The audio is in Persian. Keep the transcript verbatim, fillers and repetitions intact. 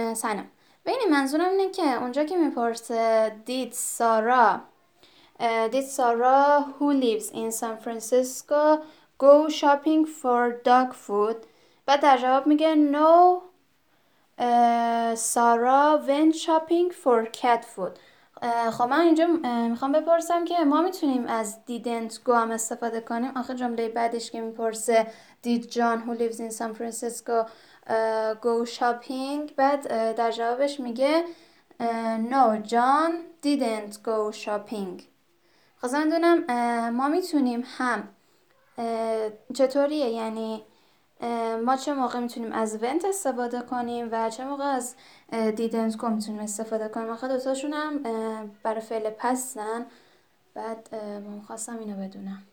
سلام. ببین منظورم اینه که اونجا که میپرسه did سارا اه، did سارا who lives in San Francisco go shopping for dog food، بعد در جواب میگه no اه، سارا went shopping for cat food. اه، خب من اینجا اه، میخوام بپرسم که ما میتونیم از didn't go هم استفاده کنیم. آخه جمله بعدش که میپرسه did John who lives in San Francisco اه، go shopping، بعد اه، در جوابش میگه اه، no John didn't go shopping. خواستم بدونم اه، ما میتونیم هم اه، چطوریه، یعنی اه، ما چه موقع میتونیم از ونت استفاده کنیم و چه موقع از دیدنت کو میتونیم استفاده کنیم. آخه دوتاشون هم اه، برای فعل پستن. بعد اه، من خواستم اینو بدونم.